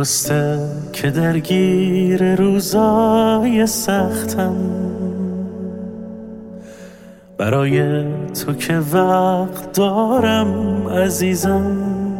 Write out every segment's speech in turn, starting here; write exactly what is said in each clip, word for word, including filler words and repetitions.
درسته که درگیر روزای سختم، برای تو که وقت دارم عزیزم.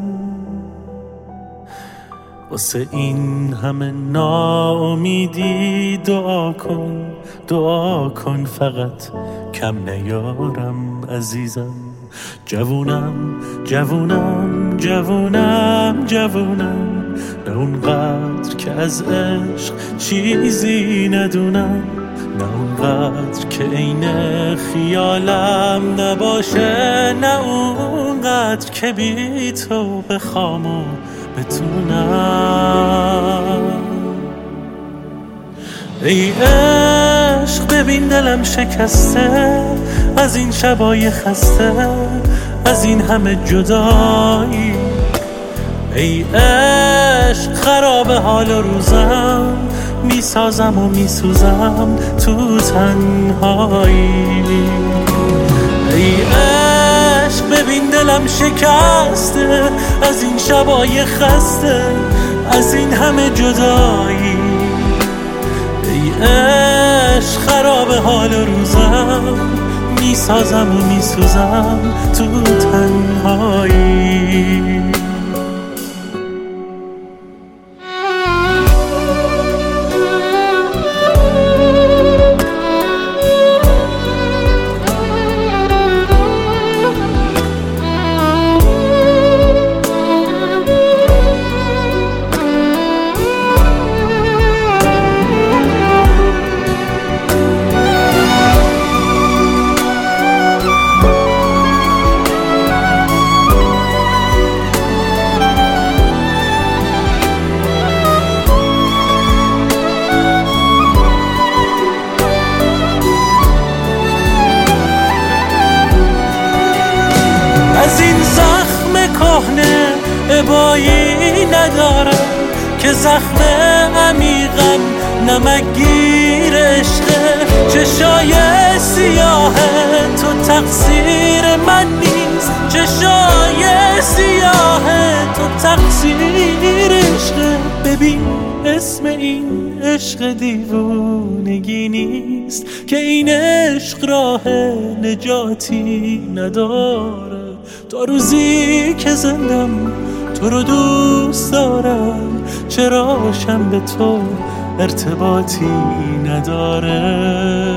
واسه این همه ناامیدی دعا کن، دعا کن فقط کم نیارم عزیزم. جوونم جوونم جوونم جوونم، نه اونقدر که از عشق چیزی ندونم، نه اونقدر که عین خیالم نباشه، نه اونقدر که بی تو بخوام و بتونم. ای عشق ببین دلم شکسته از این شبای خسته، از این همه جدایی. ای عشق خراب حال روزم، میسازم و میسوزم تو تنهایی. ای عشق ببین دلم شکسته از این شبای خسته، از این همه جدایی. ای عشق خراب حال روزم، میسازم و میسوزم تو تنهایی. از این زخم کهنه ابایی ندارم که زخم عمیقم نمکگیر عشقه. چشای سیاه تو تقصیر من نیست، چشای سیاه تو تقصیر عشقه. ببین اسم این عشق دیوونگی نیست که این عشق راه نجاتی نداره. تا روزی که زندم تو رو دوست دارم، چراشم به تو ارتباطی نداره.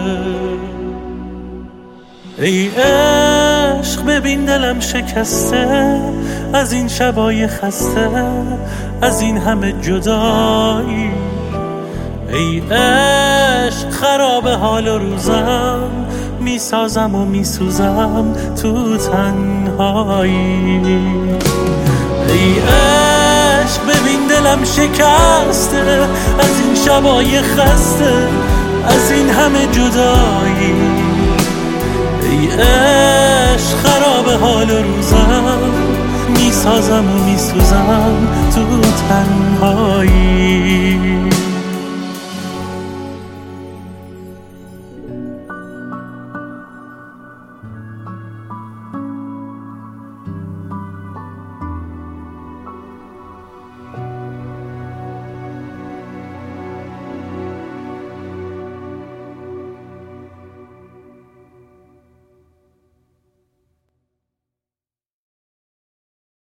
ای عشق ببین دلم شکسته از این شبای خسته، از این همه جدایی. ای عشق خراب حال روزم، میسازم و میسوزم تو تنهایی. ای عشق ببین دلم شکسته از این شبای خسته، از این همه جدایی. ای عشق خراب حال روزم، میسازم و میسوزم تو تنهایی.